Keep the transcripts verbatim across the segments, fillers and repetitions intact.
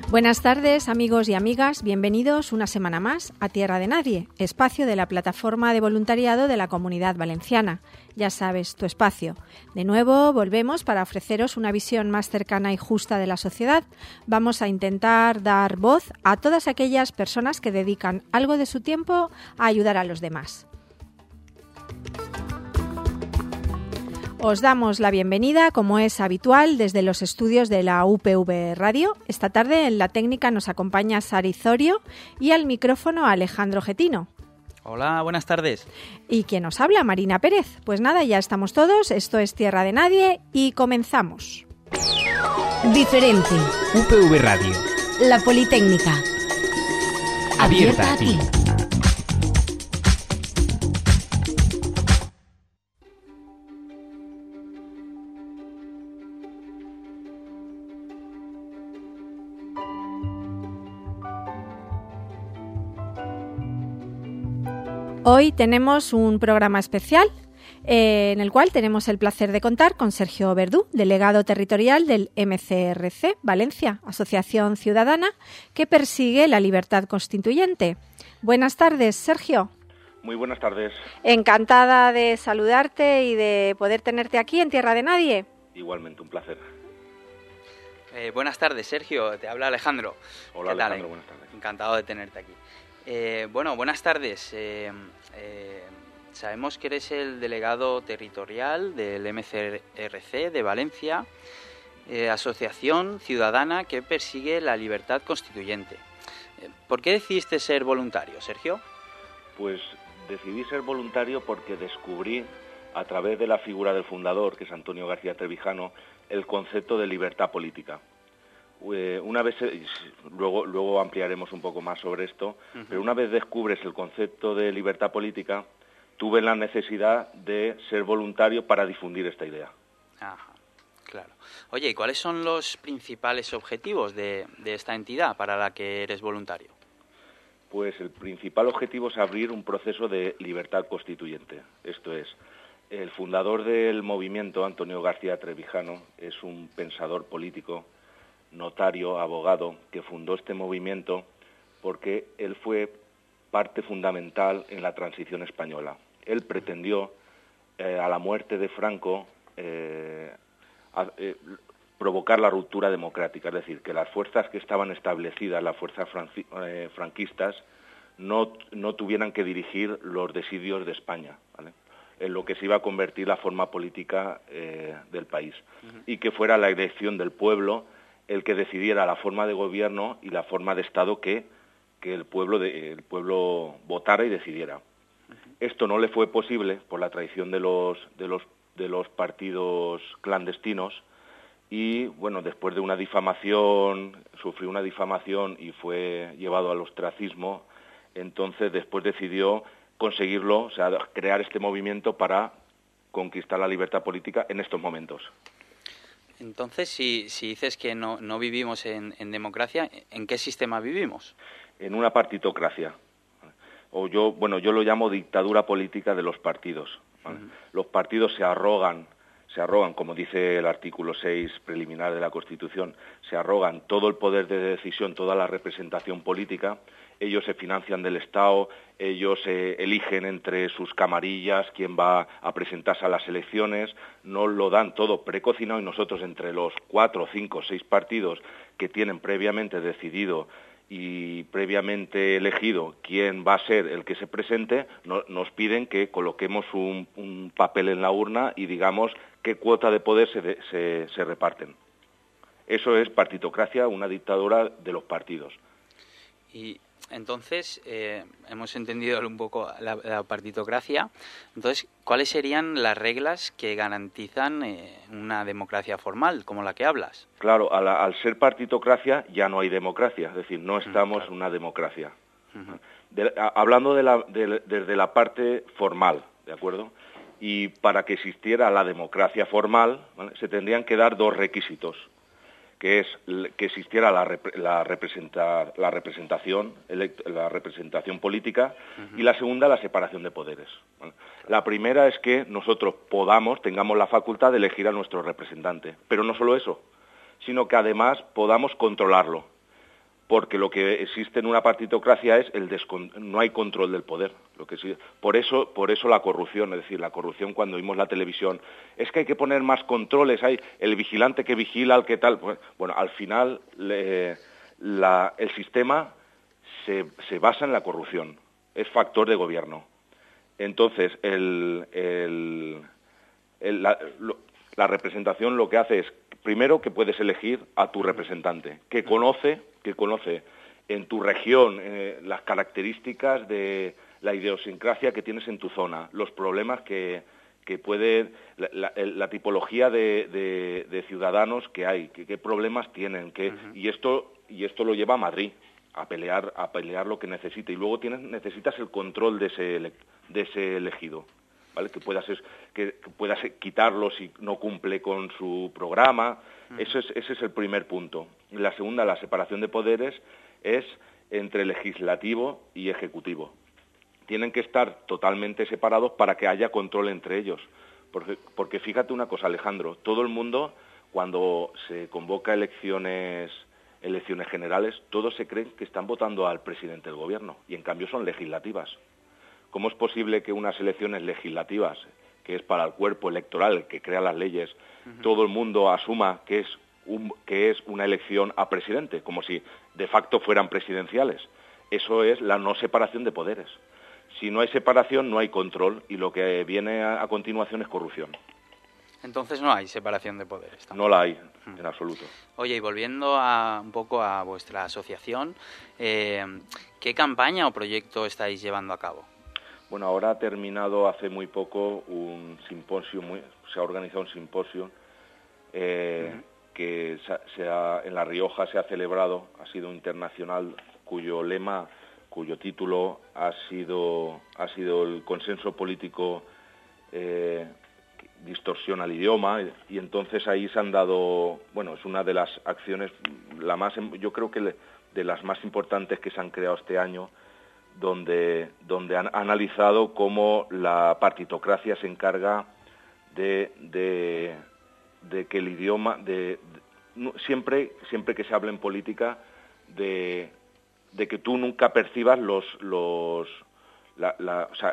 Buenas tardes, amigos y amigas. Bienvenidos una semana más a Tierra de Nadie, espacio de la plataforma de voluntariado de la Comunidad Valenciana. Ya sabes, tu espacio. De nuevo, volvemos para ofreceros una visión más cercana y justa de la sociedad. Vamos a intentar dar voz a todas aquellas personas que dedican algo de su tiempo a ayudar a los demás. Os damos la bienvenida, como es habitual, desde los estudios de la U P V Radio. Esta tarde en la técnica nos acompaña Sari Zorio y al micrófono Alejandro Getino. Hola, buenas tardes. ¿Y quién nos habla? Marina Pérez. Pues nada, ya estamos todos. Esto es Tierra de Nadie y comenzamos. Diferente. U P V Radio. La Politécnica. Abierta a ti. Hoy tenemos un programa especial eh, en el cual tenemos el placer de contar con Sergio Verdú, delegado territorial del M C R C Valencia, Asociación Ciudadana que persigue la libertad constituyente. Buenas tardes, Sergio. Muy buenas tardes. Encantada de saludarte y de poder tenerte aquí en Tierra de Nadie. Igualmente, un placer. Eh, buenas tardes, Sergio. Te habla Alejandro. Hola, ¿Qué tal? Alejandro. Buenas tardes. Encantado de tenerte aquí. Eh, bueno, buenas tardes. Eh, eh, sabemos que eres el delegado territorial del M C R C de Valencia, eh, Asociación Ciudadana que persigue la libertad constituyente. Eh, ¿Por qué decidiste ser voluntario, Sergio? Pues decidí ser voluntario porque descubrí, a través de la figura del fundador, que es Antonio García Trevijano, el concepto de libertad política. Una vez, luego, luego ampliaremos un poco más sobre esto, uh-huh. pero una vez descubres el concepto de libertad política, tuve la necesidad de ser voluntario para difundir esta idea. Ajá, claro. Oye, ¿y cuáles son los principales objetivos de, de esta entidad para la que eres voluntario? Pues el principal objetivo es abrir un proceso de libertad constituyente. Esto es, el fundador del movimiento, Antonio García Trevijano, es un pensador político, notario, abogado, que fundó este movimiento porque él fue parte fundamental en la transición española. Él pretendió, eh, a la muerte de Franco, eh, a, eh, provocar la ruptura democrática, es decir, que las fuerzas que estaban establecidas, las fuerzas franci- eh, franquistas, no, no tuvieran que dirigir los desidios de España, ¿vale?, en lo que se iba a convertir la forma política eh, del país, uh-huh. y que fuera la elección del pueblo el que decidiera la forma de gobierno y la forma de Estado que, que el, pueblo de, el pueblo votara y decidiera. Uh-huh. Esto no le fue posible por la traición de los, de los, de los partidos clandestinos y, bueno, después de una difamación, sufrió una difamación y fue llevado al ostracismo, entonces después decidió conseguirlo, o sea, crear este movimiento para conquistar la libertad política en estos momentos. Entonces, si, si dices que no, no vivimos en, en democracia, ¿en qué sistema vivimos? En una partitocracia. O yo, bueno, yo lo llamo dictadura política de los partidos, ¿vale? Uh-huh. Los partidos se arrogan, se arrogan, como dice el artículo seis preliminar de la Constitución, se arrogan todo el poder de decisión, toda la representación política. Ellos se financian del Estado, ellos eh, eligen entre sus camarillas quién va a presentarse a las elecciones, nos lo dan todo precocinado y nosotros entre los cuatro, cinco, seis partidos que tienen previamente decidido y previamente elegido quién va a ser el que se presente, no, nos piden que coloquemos un, un papel en la urna y digamos qué cuota de poder se, de, se, se reparten. Eso es partitocracia, una dictadura de los partidos. Y entonces, eh, hemos entendido un poco la, la partitocracia. Entonces, ¿cuáles serían las reglas que garantizan eh, una democracia formal, como la que hablas? Claro, a la, al ser partitocracia ya no hay democracia, es decir, no estamos en uh-huh. una democracia. Uh-huh. De, a, hablando de la, de, desde la parte formal, ¿de acuerdo? Y para que existiera la democracia formal, ¿vale?, se tendrían que dar dos requisitos, que es que existiera la, rep- la, representa- la representación elect- la representación política, uh-huh. y la segunda, la separación de poderes. ¿Vale? La primera es que nosotros podamos, tengamos la facultad de elegir a nuestro representante, pero no solo eso, sino que además podamos controlarlo. porque lo que existe en una partitocracia es el descon- no hay control del poder. Lo que sí, por eso, por eso la corrupción, es decir, la corrupción cuando vimos la televisión, es que hay que poner más controles, hay el vigilante que vigila al que tal. Bueno, al final le, la, el sistema se, se basa en la corrupción, es factor de gobierno. Entonces, el, el, el, la, lo, la representación lo que hace es, primero, que puedes elegir a tu representante, que conoce, que conoce en tu región eh, las características de la idiosincrasia que tienes en tu zona, los problemas que, que puede, la, la, la tipología de, de, de ciudadanos que hay, que, qué problemas tienen, que, uh-huh. y esto y esto lo lleva a Madrid a pelear a pelear lo que necesite, y luego tienes necesitas el control de ese de ese elegido, ¿vale? Que puedas que, que puedas quitarlo si no cumple con su programa. Uh-huh. Eso es, ese es el primer punto. La segunda, la separación de poderes, es entre legislativo y ejecutivo. Tienen que estar totalmente separados para que haya control entre ellos. Porque, porque fíjate una cosa, Alejandro, todo el mundo, cuando se convoca elecciones, elecciones generales, todos se creen que están votando al presidente del gobierno, y en cambio son legislativas. ¿Cómo es posible que unas elecciones legislativas, que es para el cuerpo electoral, el que crea las leyes, uh-huh. todo el mundo asuma que es, un, que es una elección a presidente, como si de facto fueran presidenciales? Eso es la no separación de poderes. Si no hay separación, no hay control, y lo que viene a, a continuación es corrupción. Entonces no hay separación de poderes. ¿Tampoco? No la hay, en absoluto. Oye, y volviendo a, un poco a vuestra asociación, eh, ¿qué campaña o proyecto estáis llevando a cabo? Bueno, ahora ha terminado hace muy poco un simposio, muy, se ha organizado un simposio eh, uh-huh. que se, se ha, en La Rioja se ha celebrado, ha sido internacional, cuyo lema, cuyo título ha sido, ha sido el consenso político eh, distorsiona el idioma, y entonces ahí se han dado, bueno, es una de las acciones, la más, yo creo que de las más importantes que se han creado este año, donde, donde han analizado cómo la partitocracia se encarga de, de, de que el idioma, de, de, siempre, siempre que se habla en política, de, de que tú nunca percibas los, los la, la, o sea,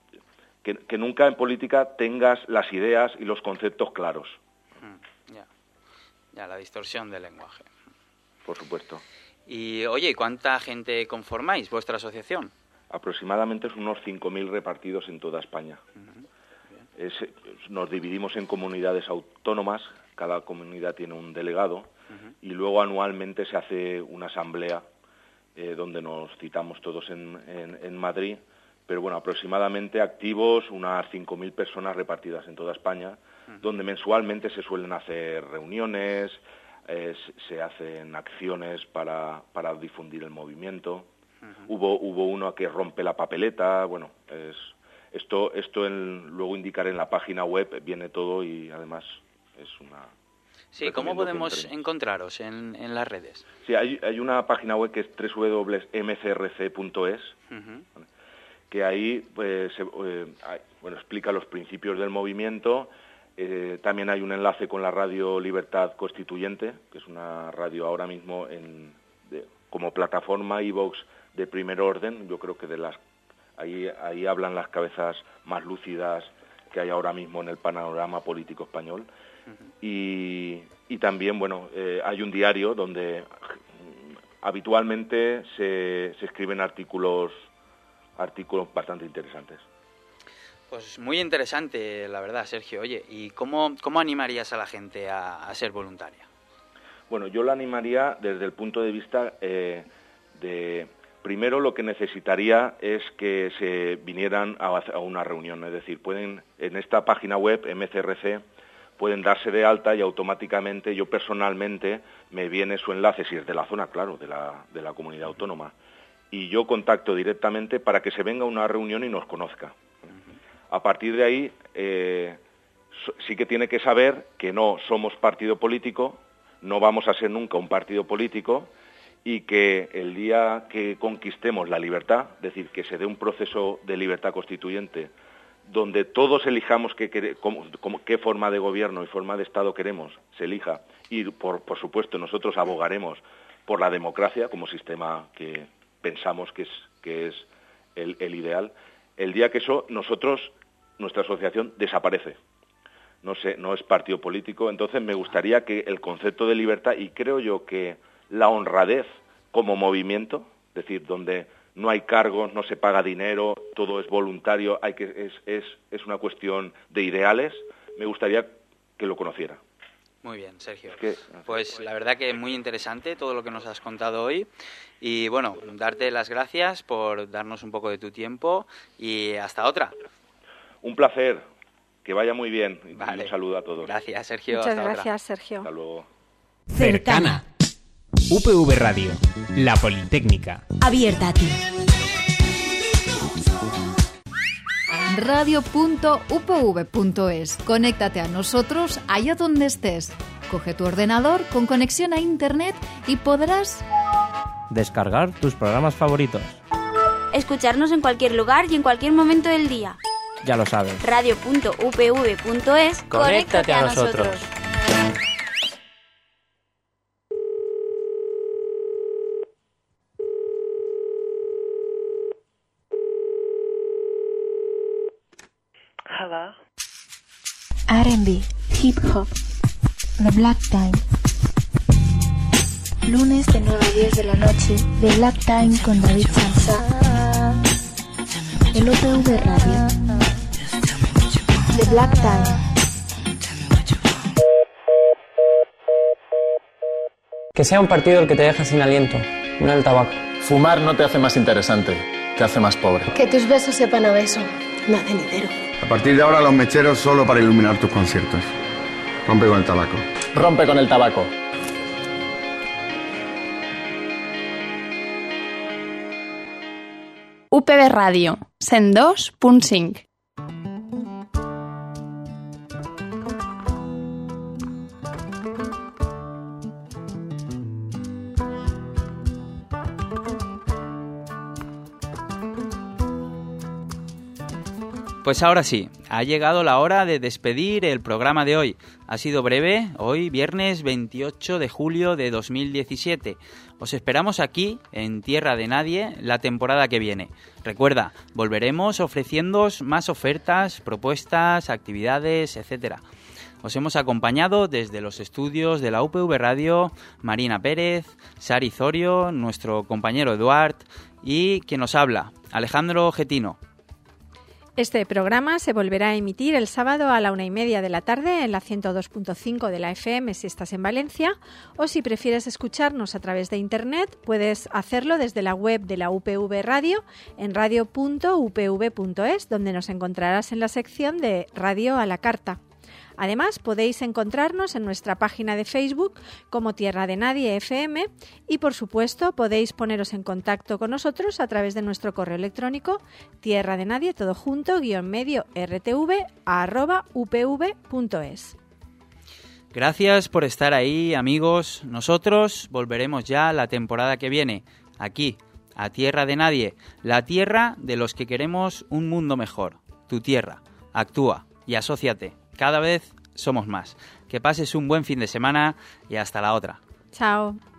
que, que nunca en política tengas las ideas y los conceptos claros. Mm, ya, ya, la distorsión del lenguaje. Por supuesto. Y, oye, ¿cuánta gente conformáis vuestra asociación? Aproximadamente es unos cinco mil repartidos en toda España. Uh-huh. Es, nos dividimos en comunidades autónomas, cada comunidad tiene un delegado, uh-huh. y luego anualmente se hace una asamblea eh, donde nos citamos todos en, en, en Madrid, pero bueno, aproximadamente activos unas cinco mil personas repartidas en toda España, uh-huh. donde mensualmente se suelen hacer reuniones, eh, se hacen acciones para, para difundir el movimiento. Uh-huh. Hubo hubo uno que rompe la papeleta, bueno, es esto esto en, luego indicaré en la página web, viene todo, y además es una... Sí, ¿cómo podemos encontraros en, en las redes? Sí, hay, hay una página web que es doble u doble u doble u punto m c r c punto es, uh-huh. ¿vale? Que ahí pues, se, eh, hay, bueno, explica los principios del movimiento. Eh, también hay un enlace con la radio Libertad Constituyente, que es una radio ahora mismo en, de, como plataforma iVox de primer orden. Yo creo que de las ahí ahí hablan las cabezas más lúcidas que hay ahora mismo en el panorama político español. Uh-huh. y, y también, bueno, eh, hay un diario donde habitualmente se, se escriben artículos artículos bastante interesantes. Pues muy interesante, la verdad, Sergio. Oye, ¿y cómo, cómo animarías a la gente a, a ser voluntaria? Bueno, yo la animaría desde el punto de vista eh, de... Primero, lo que necesitaría es que se vinieran a, a una reunión. Es decir, pueden en esta página web, M C R C, pueden darse de alta y automáticamente yo personalmente me viene su enlace, si es de la zona, claro, de la, de la comunidad autónoma. Y yo contacto directamente para que se venga a una reunión y nos conozca. A partir de ahí, eh, sí que tiene que saber que no somos partido político, no vamos a ser nunca un partido político, y que el día que conquistemos la libertad, es decir, que se dé un proceso de libertad constituyente, donde todos elijamos qué, qué, cómo, cómo, qué forma de gobierno y forma de Estado queremos, se elija, y por, por supuesto nosotros abogaremos por la democracia como sistema que pensamos que es, que es el, el ideal, el día que eso nosotros, nuestra asociación, desaparece. No sé, no es partido político, entonces me gustaría que el concepto de libertad, y creo yo que la honradez como movimiento, es decir, donde no hay cargos, no se paga dinero, todo es voluntario, hay que es, es, es una cuestión de ideales, me gustaría que lo conociera. Muy bien, Sergio. Es que, pues la verdad que es muy interesante todo lo que nos has contado hoy y bueno, darte las gracias por darnos un poco de tu tiempo y hasta otra. Un placer, que vaya muy bien. Vale. Un saludo a todos. Gracias, Sergio. Muchas hasta gracias, otra. Sergio. Hasta luego. Cercana. U P V Radio, la Politécnica. Abierta a ti. radio punto u p v punto es. Conéctate a nosotros allá donde estés. Coge tu ordenador con conexión a internet y podrás descargar tus programas favoritos. Escucharnos en cualquier lugar y en cualquier momento del día. Ya lo sabes. radio punto u p v punto es. Conéctate a nosotros. Hello. R and B, Hip Hop, The Black Time. Lunes de nueve a diez de la noche, The Black Time con David Sansa. El U P V Radio. The Black Time. Que sea un partido el que te deja sin aliento, no el tabaco. Fumar no te hace más interesante, te hace más pobre. Que tus besos sepan a beso, no a cenitero. A partir de ahora los mecheros solo para iluminar tus conciertos. Rompe con el tabaco. Rompe con el tabaco. U P V Radio, cent dos punt cinc. Pues ahora sí, ha llegado la hora de despedir el programa de hoy. Ha sido breve, hoy viernes veintiocho de julio de dos mil diecisiete. Os esperamos aquí, en Tierra de Nadie, la temporada que viene. Recuerda, volveremos ofreciéndoos más ofertas, propuestas, actividades, etcétera. Os hemos acompañado desde los estudios de la U P V Radio, Marina Pérez, Sari Zorio, nuestro compañero Eduard y quien nos habla, Alejandro Getino. Este programa se volverá a emitir el sábado a la una y media de la tarde en la ciento dos punto cinco de la F M si estás en Valencia, o si prefieres escucharnos a través de internet puedes hacerlo desde la web de la U P V Radio en radio punto u p v punto es, donde nos encontrarás en la sección de Radio a la Carta. Además, podéis encontrarnos en nuestra página de Facebook como Tierra de Nadie F M y, por supuesto, podéis poneros en contacto con nosotros a través de nuestro correo electrónico tierra de nadie todo junto guión medio rtv arroba upv punto es. Gracias por estar ahí, amigos. Nosotros volveremos ya la temporada que viene, aquí, a Tierra de Nadie, la tierra de los que queremos un mundo mejor. Tu tierra. Actúa y asóciate. Cada vez somos más. Que pases un buen fin de semana y hasta la otra. Chao.